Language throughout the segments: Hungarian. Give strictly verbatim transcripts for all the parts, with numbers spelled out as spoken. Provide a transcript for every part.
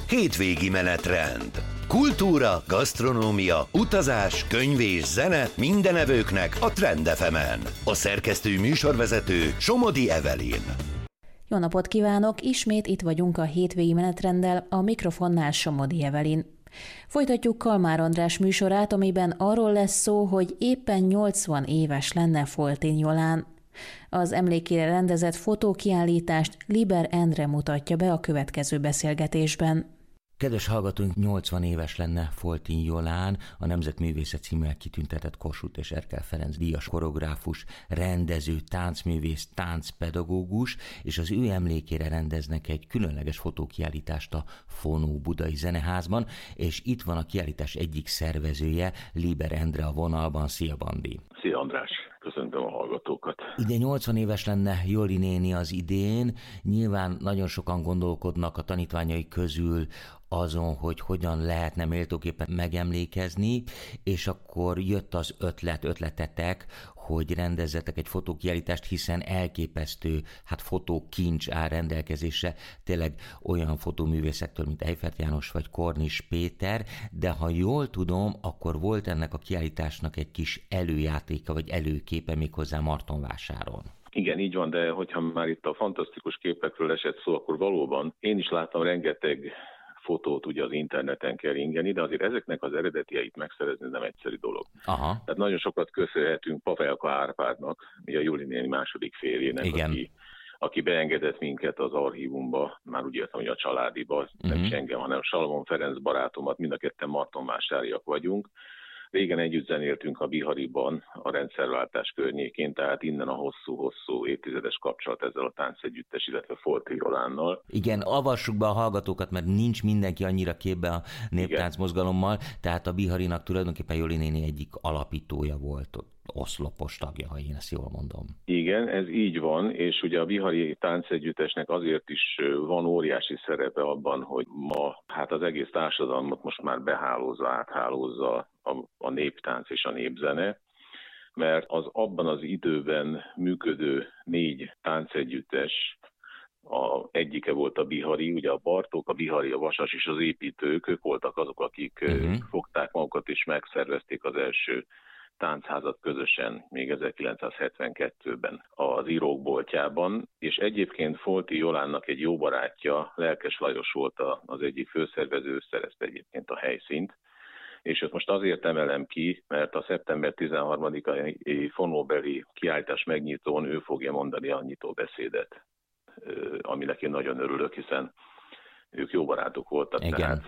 Hétvégi menetrend. Kultúra, gasztronómia, utazás, könyv és zene minden evőknek a Trend ef emen. A szerkesztő műsorvezető Somodi Evelyn. Jó napot kívánok! Ismét itt vagyunk a hétvégi menetrenddel, a mikrofonnál Somodi Evelyn. Folytatjuk Kalmár András műsorát, amiben arról lesz szó, hogy éppen nyolcvan éves lenne Foltyn Jolán. Az emlékére rendezett fotókiállítást Liber Endre mutatja be a következő beszélgetésben. Kedves hallgatóink, nyolcvan éves lenne Foltyn Jolán, a Nemzetművészet címmel kitüntetett Kossuth és Erkel Ferenc díjas koreográfus, rendező, táncművész, táncpedagógus, és az ő emlékére rendeznek egy különleges fotókiállítást a Fonó Budai Zeneházban, és itt van a kiállítás egyik szervezője, Liber Endre a vonalban. Szia, Bandi! Szia, András! Köszöntöm a hallgatókat! Ide nyolcvan éves lenne Joli néni az idén. Nyilván nagyon sokan gondolkodnak a tanítványai közül azon, hogy hogyan lehetne méltóképpen megemlékezni, és akkor jött az ötlet, ötletetek, hogy rendezzetek egy fotókiállítást, hiszen elképesztő, hát fotókincs áll rendelkezésre, tényleg olyan fotóművészektől, mint Eiffert János vagy Kornis Péter, de ha jól tudom, akkor volt ennek a kiállításnak egy kis előjátéka, vagy előképe méghozzá Martonvásáron. Igen, így van, de hogyha már itt a fantasztikus képekről esett szó, akkor valóban én is láttam rengeteg fotót ugye az interneten kell ingeni, de azért ezeknek az eredetieit megszerezni nem egyszerű dolog. Aha. Tehát nagyon sokat köszönhetünk Pavelka Árpádnak, a Juli néni második férjének, aki, aki beengedett minket az archívumba, már úgy értem, hogy a családiba, uh-huh. nem is engem, hanem Salomon Ferenc barátomat, mind a ketten martonvásáriak vagyunk. Régen együtt zenéltünk a Bihariban, a rendszerváltás környékén, tehát innen a hosszú-hosszú évtizedes kapcsolat ezzel a táncegyüttes, illetve Foltyn Jolánnal. Igen, avassuk be a hallgatókat, mert nincs mindenki annyira képbe a néptáncmozgalommal, tehát a Biharinak tulajdonképpen Joli néni egyik alapítója volt, oszlopos tagja, ha én ezt jól mondom. Igen, ez így van, és ugye a Bihari táncegyüttesnek azért is van óriási szerepe abban, hogy ma hát az egész társadalmat most már behálózza, áthálózza a, a néptánc és a népzene, mert az abban az időben működő négy táncegyüttes, a egyike volt a Bihari, ugye a Bartók, a Bihari, a Vasas és az építők, ők voltak azok, akik uh-huh. fogták magukat és megszervezték az első táncházat közösen még ezerkilencszázhetvenkettőben az Írók boltjában, és egyébként Foltyn Jolánnak egy jó barátja, Lelkes Lajos volt az egyik főszervező, szerezte egyébként a helyszínt, és ezt most azért emelem ki, mert a szeptember tizenharmadikai fonóbeli kiállítás megnyitón ő fogja mondani a nyitó beszédet, aminek én nagyon örülök, hiszen ők jó barátok voltak. Igen. Tehát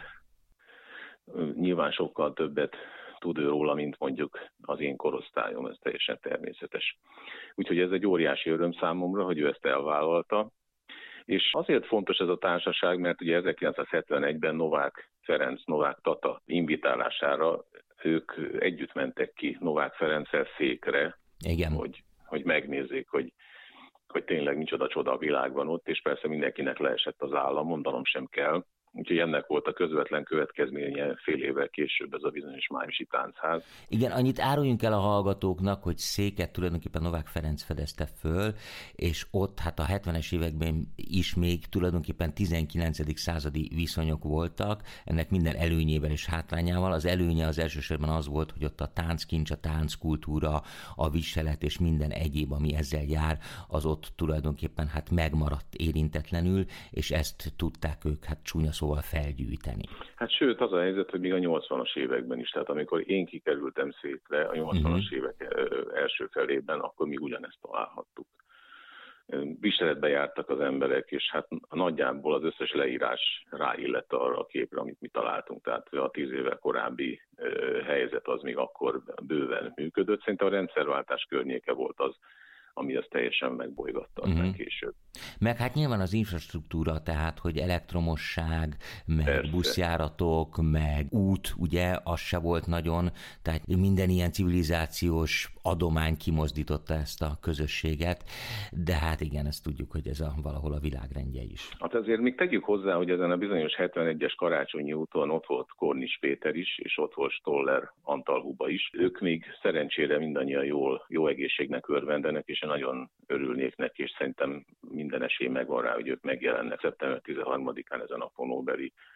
nyilván sokkal többet tud ő róla, mint mondjuk az én korosztályom, ez teljesen természetes. Úgyhogy ez egy óriási öröm számomra, hogy ő ezt elvállalta. És azért fontos ez a társaság, mert ugye ezerkilencszázhetvenegyben Novák Ferenc, Novák Tata invitálására ők együtt mentek ki Novák Ferenccel székre, Igen. Hogy, hogy megnézzék, hogy, hogy tényleg micsoda csoda a világban ott, és persze mindenkinek leesett az állam, mondanom sem kell. Úgyhogy ennek volt a közvetlen következménye fél évvel később ez a bizonyos májusi táncház. Igen, annyit áruljunk el a hallgatóknak, hogy széket tulajdonképpen Novák Ferenc fedezte föl, és ott hát a hetvenes években is még tulajdonképpen tizenkilencedik századi viszonyok voltak, ennek minden előnyével és hátrányával. Az előnye az elsősorban az volt, hogy ott a tánckincs, a tánckultúra, a viselet és minden egyéb, ami ezzel jár, az ott tulajdonképpen hát megmaradt érintetlenül, és ezt tudták ők hát csúnya szóval felgyűjteni. Hát sőt, az a helyzet, hogy még a nyolcvanas években is, tehát amikor én kikerültem székre a nyolcvanas uh-huh. évek első felében, akkor mi ugyanezt találhattuk. Viseletbe jártak az emberek, és hát nagyjából az összes leírás ráillett arra a képre, amit mi találtunk. Tehát a tíz évvel korábbi helyzet az még akkor bőven működött. Szerintem a rendszerváltás környéke volt az, ami ezt teljesen megbolygatta aztán uh-huh. később. Meg hát nyilván az infrastruktúra, tehát, hogy elektromosság, meg Persze. buszjáratok, meg út, ugye, az se volt nagyon, tehát minden ilyen civilizációs adomány kimozdította ezt a közösséget, de hát igen, ezt tudjuk, hogy ez a, valahol a világrendje is. Hát azért még tegyük hozzá, hogy ezen a bizonyos hetvenegyes Karácsonyi úton ott volt Kornis Péter is, és ott volt Stoller Antal Huba is. Ők még szerencsére mindannyian jól, jó egészségnek örvendenek, és nagyon örülnék neki, és szerintem minden esély megvan rá, hogy ők megjelennek szeptember tizenharmadikán ezen a fonóbeli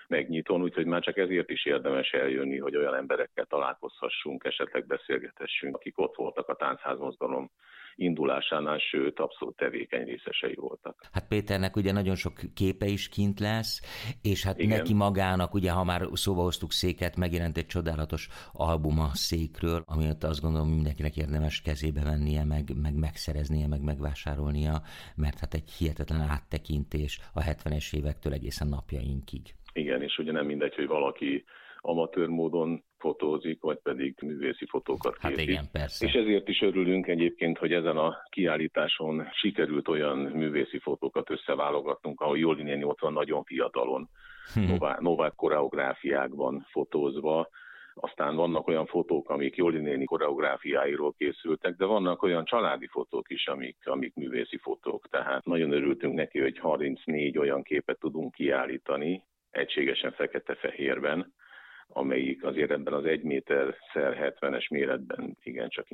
megnyitón, úgyhogy már csak ezért is érdemes eljönni, hogy olyan emberekkel találkozhassunk, esetleg beszélgethessünk, akik ott voltak a táncházmozgalom indulásánál, sőt, abszolút tevékeny részesei voltak. Hát Péternek ugye nagyon sok képe is kint lesz, és hát igen. neki magának, ugye ha már szóba hoztuk Széket, megjelent egy csodálatos albuma Székről, amit azt gondolom mindenkinek érdemes kezébe vennie, meg, meg megszereznie, meg megvásárolnia, mert hát egy hihetetlen áttekintés a hetvenes évektől egészen napjainkig. Igen, és ugye nem mindegy, hogy valaki amatőr módon fotózik, vagy pedig művészi fotókat készít. Hát igen, persze. És ezért is örülünk egyébként, hogy ezen a kiállításon sikerült olyan művészi fotókat összeválogatnunk, ahol Jolly néni ott van nagyon fiatalon, hmm. novák, novák koreográfiákban fotózva. Aztán vannak olyan fotók, amik Jolly néni koreográfiáiról készültek, de vannak olyan családi fotók is, amik, amik művészi fotók. Tehát nagyon örültünk neki, hogy harmincnégy olyan képet tudunk kiállítani, egységesen fekete-fehérben, amelyik azért ebben az egy méter szer hetvenes méretben igencsak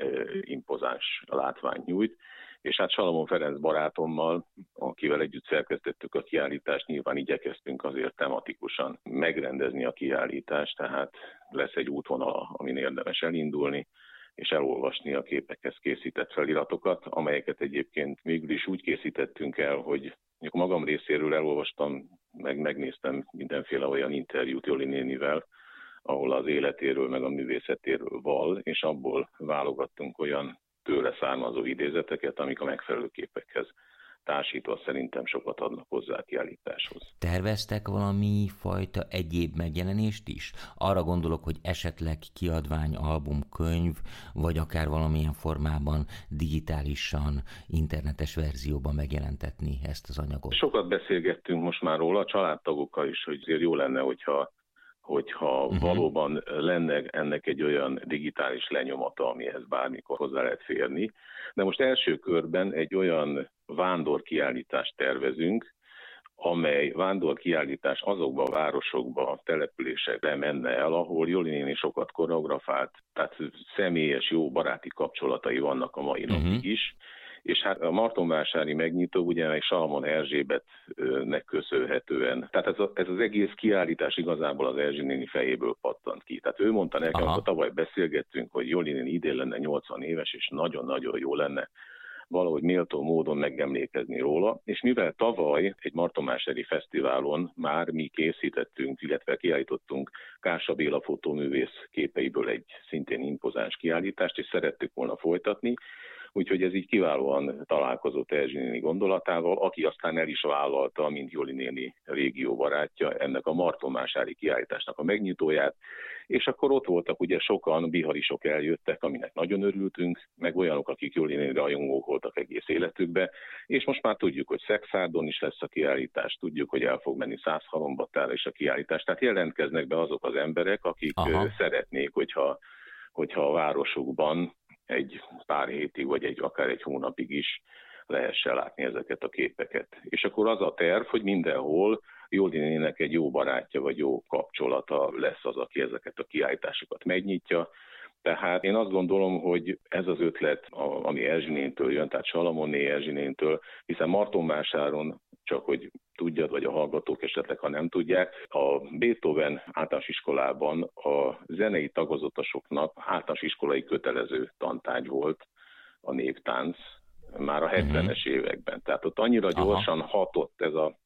impozáns látványt nyújt. És hát Salamon Ferenc barátommal, akivel együtt szerkesztettük a kiállítást, nyilván igyekeztünk azért tematikusan megrendezni a kiállítást, tehát lesz egy útvonal, amin érdemes elindulni, és elolvasni a képekhez készített feliratokat, amelyeket egyébként végül is úgy készítettünk el, hogy magam részéről elolvastam, meg megnéztem mindenféle olyan interjút Jolly nénivel, ahol az életéről, meg a művészetéről val, és abból válogattunk olyan tőle származó idézeteket, amik a megfelelő képekhez társítva szerintem sokat adnak hozzá a kiállításhoz. Terveztek valami fajta egyéb megjelenést is? Arra gondolok, hogy esetleg kiadvány, album, könyv, vagy akár valamilyen formában digitálisan, internetes verzióban megjelentetni ezt az anyagot. Sokat beszélgettünk most már róla a családtagokkal is, hogy azért jó lenne, hogyha hogyha uh-huh. valóban lenne ennek egy olyan digitális lenyomata, amihez bármikor hozzá lehet férni. De most első körben egy olyan vándorkiállítást tervezünk, amely vándorkiállítás azokba a városokba, településekre menne el, ahol Jolly néni sokat koreografált, tehát személyes, jó baráti kapcsolatai vannak a mai napig uh-huh. is. És hát a martonvásári megnyitó ugye meg Salamon Erzsébetnek köszönhetően. Tehát ez, a, ez az egész kiállítás igazából az Erzsi néni fejéből pattant ki. Tehát ő mondta nekem, Aha. akkor tavaly beszélgettünk, hogy Jolly néni idén lenne nyolcvan éves, és nagyon-nagyon jó lenne valahogy méltó módon megemlékezni róla. És mivel tavaly egy martonvásári fesztiválon már mi készítettünk, illetve kiállítottunk Kársa Béla fotóművész képeiből egy szintén impozáns kiállítást, és szerettük volna folytatni, úgyhogy ez így kiválóan találkozott Erzsi néni gondolatával, aki aztán el is vállalta, mint Jolly néni régió barátja, ennek a martonvásári kiállításnak a megnyitóját, és akkor ott voltak ugye sokan, biharisok eljöttek, aminek nagyon örültünk, meg olyanok, akik Jolly néni rajongók voltak egész életükbe, és most már tudjuk, hogy Szexárdon is lesz a kiállítás, tudjuk, hogy el fog menni Szászhalombattára is a kiállítás, tehát jelentkeznek be azok az emberek, akik Aha. szeretnék, hogyha, hogyha a városukban egy pár hétig, vagy egy, akár egy hónapig is lehessen látni ezeket a képeket. És akkor az a terv, hogy mindenhol Jolly néninek egy jó barátja, vagy jó kapcsolata lesz az, aki ezeket a kiállításokat megnyitja. Tehát én azt gondolom, hogy ez az ötlet, ami Erzsi nénitől jön, tehát Salamonné Erzsi nénitől, hiszen Martonvásáron, csak hogy tudjad, vagy a hallgatók esetleg, ha nem tudják, a Beethoven általános iskolában a zenei tagozatosoknak általános iskolai kötelező tantárgy volt a néptánc már a hetvenes uh-huh. években. Tehát ott annyira gyorsan Aha. hatott ez a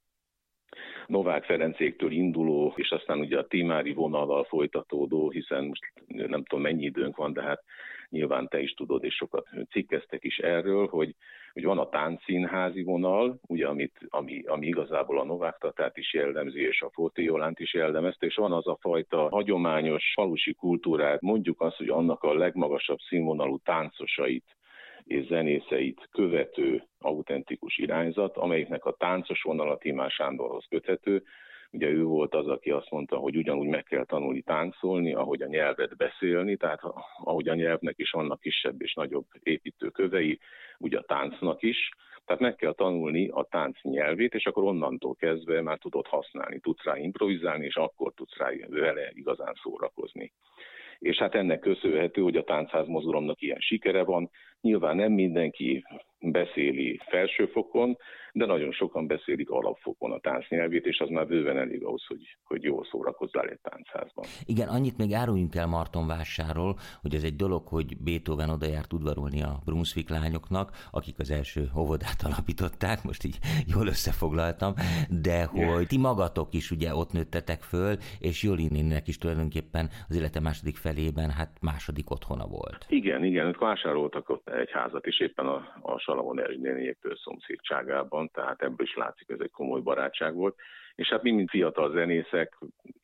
Novák Ferencéktől induló, és aztán ugye a Timári vonallal folytatódó, hiszen most nem tudom mennyi időnk van, de hát nyilván te is tudod, és sokat cikkeztek is erről, hogy, hogy van a táncszínházi vonal, ugye, amit, ami, ami igazából a Novák Tatát is jellemzi, és a Fóti Jolánt is jellemezte, és van az a fajta hagyományos falusi kultúrát, mondjuk azt, hogy annak a legmagasabb színvonalú táncosait és zenészeit követő autentikus irányzat, amelyiknek a táncos vonala Timár Sándorhoz köthető. Ugye ő volt az, aki azt mondta, hogy ugyanúgy meg kell tanulni táncolni, ahogy a nyelvet beszélni, tehát ahogy a nyelvnek is vannak kisebb és nagyobb építőkövei, ugye a táncnak is. Tehát meg kell tanulni a tánc nyelvét, és akkor onnantól kezdve már tudod használni, tudsz rá improvizálni, és akkor tudsz rá vele igazán szórakozni. És hát ennek köszönhető, hogy a táncház mozgalomnak ilyen sikere van, Nyilván nem mindenki beszéli felsőfokon, de nagyon sokan beszélik alapfokon a táncnyelvét, és az már bőven elég ahhoz, hogy, hogy jól szórakozzál egy táncházban. Igen, annyit még áruljunk el Martonvásárról, hogy ez egy dolog, hogy Beethoven oda járt udvarolni a Brunswick lányoknak, akik az első óvodát alapították, most így jól összefoglaltam, de hogy ti magatok is ugye ott nőttetek föl, és Joli néninek is tulajdonképpen az élete második felében hát második otthona volt. Igen, igen, ők vásároltak ott egy házat is éppen a, a Salamon Erzsi néniéktől szomszédságában, tehát ebből is látszik, ez egy komoly barátság volt. És hát mi, mint fiatal zenészek,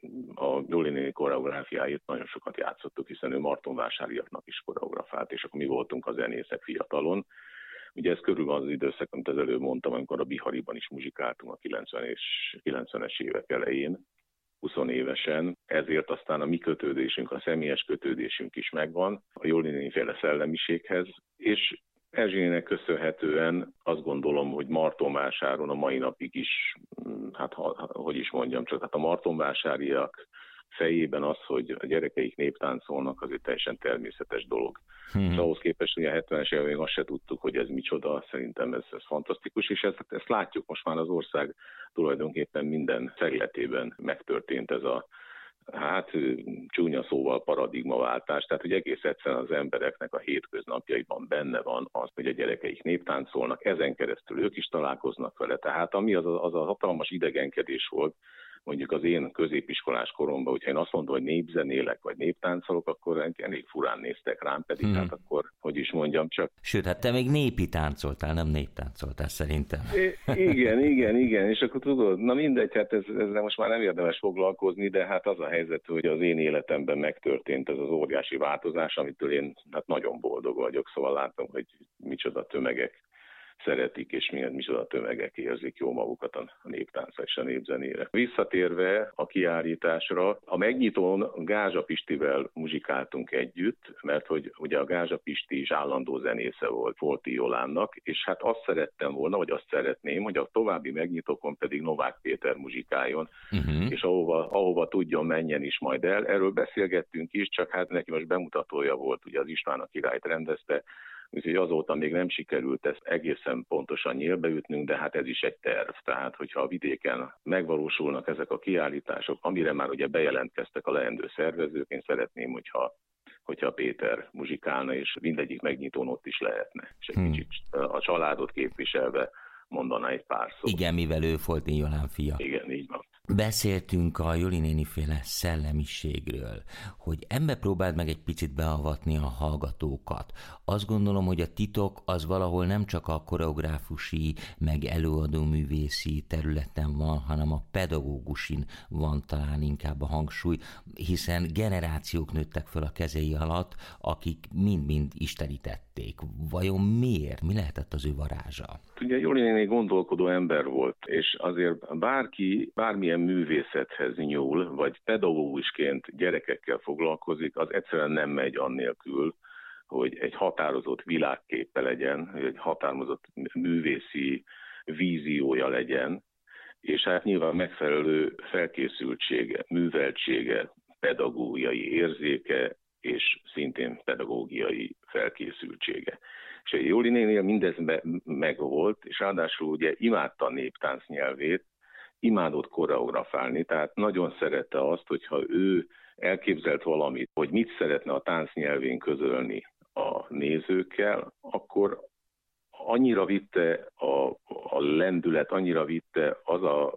a Joli néni koreográfiáit nagyon sokat játszottuk, hiszen ő martonvásáriaknak is koreografált, és akkor mi voltunk a zenészek fiatalon. Ugye ez körül az időszak, amit az előbb mondtam, amikor a Bihariban is muzsikáltunk a kilencvenes évek elején, húsz évesen, ezért aztán a mi kötődésünk, a személyes kötődésünk is megvan a Joli néni-féle szellemiséghez, és Erzsének köszönhetően azt gondolom, hogy Martonvásáron a mai napig is, hát ha, hogy is mondjam, csak hát a martonvásáriak fejében az, hogy a gyerekeik néptáncolnak, az egy teljesen természetes dolog. Hmm. És ahhoz képest, hogy a hetvenes években azt se tudtuk, hogy ez micsoda, szerintem ez, ez fantasztikus, és ezt, ezt látjuk most már az ország tulajdonképpen minden szegletében megtörtént ez a hát csúnya szóval paradigmaváltás, tehát hogy egész egyszerűen az embereknek a hétköznapjaiban benne van az, hogy a gyerekeik néptáncolnak, ezen keresztül ők is találkoznak vele. Tehát ami az a, az a hatalmas idegenkedés volt, mondjuk az én középiskolás koromban, hogyha én azt mondom, hogy népzenélek vagy néptáncolok, akkor elég furán néztek rám, pedig hmm. hát akkor, hogy is mondjam, csak... Sőt, hát te még népi táncoltál, nem néptáncoltál szerintem. I- igen, igen, igen, és akkor tudod, na mindegy, hát ez, ezzel most már nem érdemes foglalkozni, de hát az a helyzet, hogy az én életemben megtörtént ez az óriási változás, amitől én hát nagyon boldog vagyok, szóval látom, hogy micsoda tömegek szeretik, és milyen micsoda tömegek érzik jó magukat a néptáncra és a népzenére. Visszatérve a kiállításra, a megnyitón Gázsa Pistivel muzsikáltunk együtt, mert hogy ugye a Gázsa Pisti is állandó zenésze volt Folti Jolánnak, és hát azt szerettem volna, vagy azt szeretném, hogy a további megnyitókon pedig Novák Péter muzsikáljon, uh-huh. és ahova, ahova tudjon, menjen is majd el. Erről beszélgettünk is, csak hát neki most bemutatója volt, ugye az István a királyt rendezte, úgyhogy azóta még nem sikerült ezt egészen pontosan nyílbeütnünk, de hát ez is egy terv. Tehát, hogyha a vidéken megvalósulnak ezek a kiállítások, amire már ugye bejelentkeztek a leendő szervezők, én szeretném, hogyha, hogyha Péter muzsikálna, és mindegyik megnyitón ott is lehetne. És egy hmm. kicsit a családot képviselve mondaná egy pár szót. Igen, mivel ő Foltin Jolán fia. Igen, így van. Beszéltünk a Joli néni-féle szellemiségről, hogy ebbe próbáld meg egy picit beavatni a hallgatókat. Azt gondolom, hogy a titok az valahol nem csak a koreográfusi, meg előadóművészi területen van, hanem a pedagógusin van talán inkább a hangsúly, hiszen generációk nőttek föl a kezei alatt, akik mind-mind istenítették. Vajon miért? Mi lehetett az ő varázsa? Ugye Joli néni gondolkodó ember volt, és azért bárki bármilyen művészethez nyúl, vagy pedagógusként gyerekekkel foglalkozik, az egyszerűen nem megy annélkül, hogy egy határozott világképe legyen, hogy egy határozott művészi víziója legyen, és hát nyilván megfelelő felkészültsége, műveltsége, pedagógiai érzéke, és szintén pedagógiai felkészültsége. És a Joli néninél mindez megvolt, és ráadásul ugye imádta a néptánc nyelvét, imádott koreografálni, tehát nagyon szerette azt, hogyha ő elképzelt valamit, hogy mit szeretne a tánc nyelvén közölni a nézőkkel, akkor annyira vitte a, a lendület, annyira vitte az a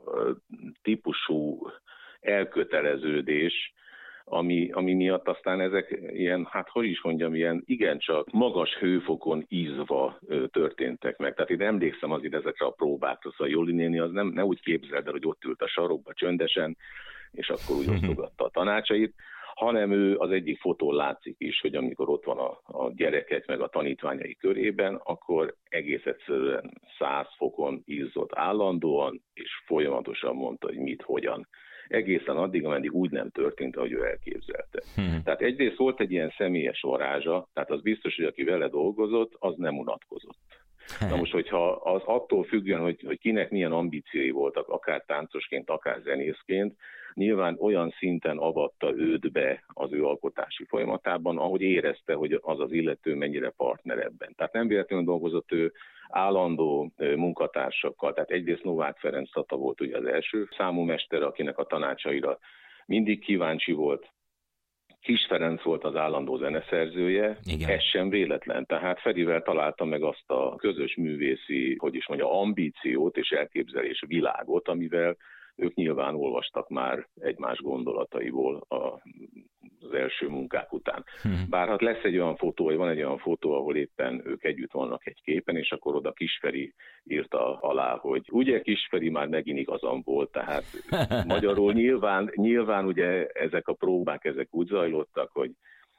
típusú elköteleződés, ami, ami miatt aztán ezek ilyen, hát hogy is mondjam, ilyen igencsak magas hőfokon ízva történtek meg. Tehát én emlékszem azért ezekre a próbákra, szóval Joli néni az nem, nem úgy képzeld el, hogy ott ült a sarokba csöndesen, és akkor úgy osztogatta a tanácsait, hanem ő az egyik fotón látszik is, hogy amikor ott van a, a gyerekek meg a tanítványai körében, akkor egész egyszerűen száz fokon izzott állandóan, és folyamatosan mondta, hogy mit, hogyan. Egészen addig, ameddig úgy nem történt, ahogy ő elképzelte. Hmm. Tehát egyrészt volt egy ilyen személyes varázsa, tehát az biztos, hogy aki vele dolgozott, az nem unatkozott. Na most, hogyha az attól függően, hogy, hogy kinek milyen ambíciói voltak, akár táncosként, akár zenészként, nyilván olyan szinten avatta őt be az ő alkotási folyamatában, ahogy érezte, hogy az az illető mennyire partner ebben. Tehát nem véletlenül dolgozott ő állandó munkatársakkal. Tehát egyrészt Novák Ferenc Tata volt ugye az első számú mester, akinek a tanácsaira mindig kíváncsi volt. Kis Ferenc volt az állandó zeneszerzője, igen. Ez sem véletlen. Tehát Ferivel találta meg azt a közös művészi, hogy is mondja, ambíciót és elképzelés világot, amivel ők nyilván olvastak már egymás gondolataiból az első munkák után. Hmm. Bár hát lesz egy olyan fotó, vagy van egy olyan fotó, ahol éppen ők együtt vannak egy képen, és akkor oda Kisferi írta alá, hogy ugye Kisferi már megint igazam volt, tehát magyarul nyilván, nyilván ugye ezek a próbák, ezek úgy zajlottak, hogy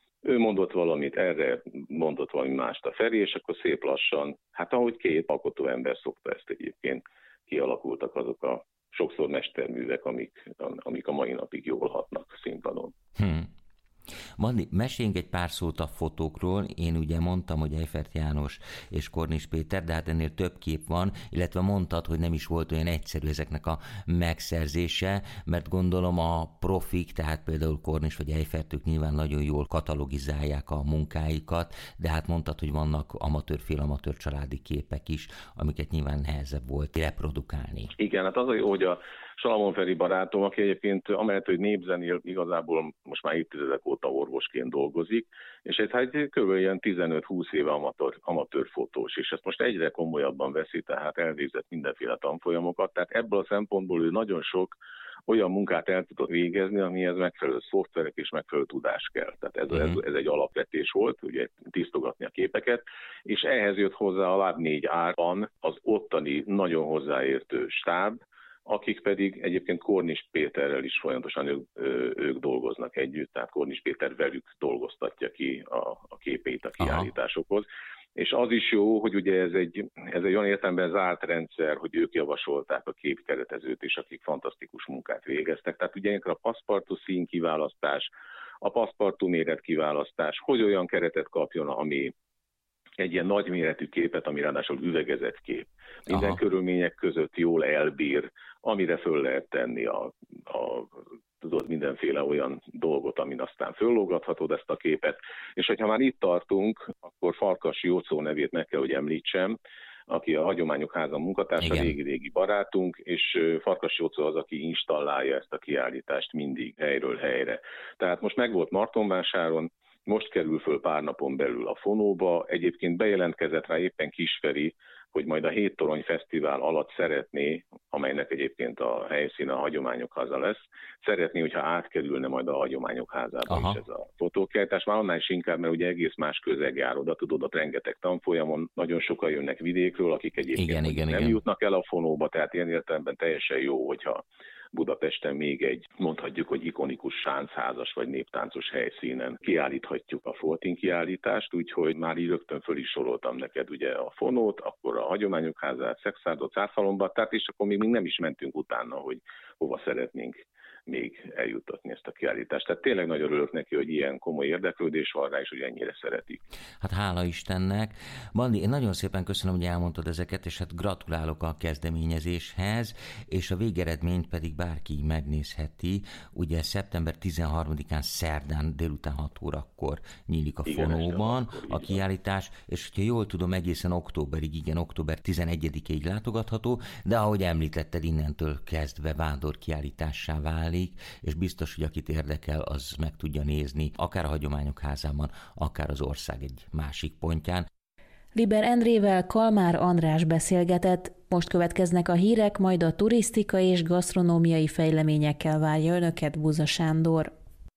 ő mondott valamit, erre mondott valami mást a Feri, és akkor szép lassan, hát ahogy két alkotó ember szokta ezt egyébként, kialakultak azok a sokszor mesterművek, amik, amik a mai napig jól hatnak színpadon. Hmm. Mandi, meséljünk egy pár szót a fotókról. Én ugye mondtam, hogy Eifert János és Kornis Péter, de hát ennél több kép van, illetve mondtad, hogy nem is volt olyan egyszerű ezeknek a megszerzése, mert gondolom a profik, tehát például Kornis vagy Eifert, ők nyilván nagyon jól katalogizálják a munkáikat, de hát mondtad, hogy vannak amatőr, félamatőr családi képek is, amiket nyilván nehezebb volt reprodukálni. Igen, hát az a jó, hogy a Salamon Feri barátom, aki egyébként amellett, hogy népzenél igazából most már évtizedek óta orvosként dolgozik, és ez hát kb. Ilyen tizenöt-húsz éve amatőr, amatőr fotós, és ezt most egyre komolyabban veszi, tehát elvégzett mindenféle tanfolyamokat, tehát ebből a szempontból ő nagyon sok olyan munkát el tudott végezni, amihez megfelelő szoftverek és megfelelő tudás kell. Tehát ez, ez, ez egy alapvetés volt, ugye tisztogatni a képeket, és ehhez jött hozzá a Láb négy árban az ottani nagyon hozzáértő stáb, akik pedig egyébként Kornis Péterrel is folyamatosan ők, ők dolgoznak együtt, tehát Kornis Péter velük dolgoztatja ki a, a képeit a kiállításokhoz. Aha. És az is jó, hogy ugye ez egy, ez egy olyan értelemben zárt rendszer, hogy ők javasolták a képkeretezőt is, akik fantasztikus munkát végeztek. Tehát ugye a paszpartú szín kiválasztás, a paszpartú méret kiválasztás, hogy olyan keretet kapjon, ami egy ilyen nagyméretű képet, ami ráadásul üvegezett kép. Minden Aha. körülmények között jól elbír, amire föl lehet tenni a, a tudod, mindenféle olyan dolgot, amin aztán föllógathatod ezt a képet. És hogyha már itt tartunk, akkor Farkas Jóczó nevét meg kell, hogy említsem, aki a Hagyományok Háza munkatársa, régi-régi barátunk, és Farkas Jóczó az, aki installálja ezt a kiállítást mindig helyről helyre. Tehát most megvolt Martonvásáron, most kerül föl pár napon belül a Fonóba, egyébként bejelentkezett rá éppen Kisferi, hogy majd a Hét Torony Fesztivál alatt szeretné, amelynek egyébként a helyszíne a Hagyományok Háza lesz, szeretné, hogyha átkerülne majd a Hagyományok Házába Aha. is ez a fotókiállítás. Már annál is inkább, mert ugye egész más közeg jár oda, tudod, ott rengeteg tanfolyamon, nagyon sokan jönnek vidékről, akik egyébként igen, igen, nem igen. jutnak el a Fonóba, tehát ilyen értelemben teljesen jó, hogyha Budapesten még egy, mondhatjuk, hogy ikonikus sáncházas vagy néptáncos helyszínen kiállíthatjuk a Foltin kiállítást, úgyhogy már így rögtön föl is soroltam neked ugye a Fonót, akkor a Hagyományok Házát, Szexárdot, Százhalombattát, és akkor még nem is mentünk utána, hogy hova szeretnénk még eljuttatni ezt a kiállítást. Tehát tényleg nagyon örülök neki, hogy ilyen komoly érdeklődés van rá, és hogy ennyire szeretik. Hát hála Istennek. Bandi, én nagyon szépen köszönöm, hogy elmondtad ezeket, és hát gratulálok a kezdeményezéshez, és a végeredményt pedig bárki megnézheti. Ugye szeptember tizenharmadikán szerdán délután hat órakor nyílik a igen, Fonóban a kiállítás, és hogyha jól tudom, egészen októberig, igen, október tizenegyedikéig látogatható, de ahogy említetted, innentől kezdve vándorkiállítássá válik, és biztos, hogy akit érdekel, az meg tudja nézni, akár a Hagyományok Házában, akár az ország egy másik pontján. Liber Endrével Kalmár András beszélgetett, most következnek a hírek, majd a turisztikai és gasztronómiai fejleményekkel várja önöket Buza Sándor.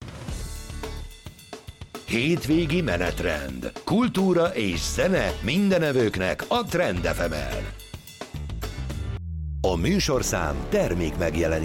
Hétvégi menetrend. Kultúra és zene mindenevőknek a Trend ef emen. A műsorszám termék megjelenítés.